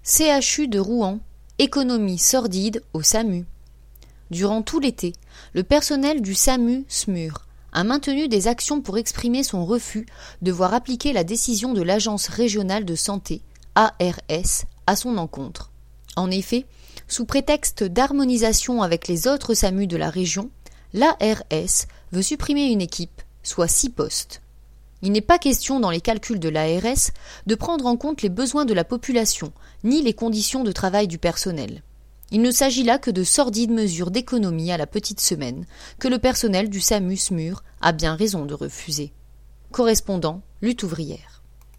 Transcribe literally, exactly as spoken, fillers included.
C H U de Rouen, économie sordide au SAMU. Durant tout l'été, le personnel du SAMU S M U R a maintenu des actions pour exprimer son refus de voir appliquer la décision de l'Agence régionale de santé, A R S, à son encontre. En effet, sous prétexte d'harmonisation avec les autres SAMU de la région, l'A R S veut supprimer une équipe, soit six postes. Il n'est pas question dans les calculs de l'A R S de prendre en compte les besoins de la population, ni les conditions de travail du personnel. Il ne s'agit là que de sordides mesures d'économie à la petite semaine, que le personnel du SAMU S M U R a bien raison de refuser. Correspondant, lutte ouvrière.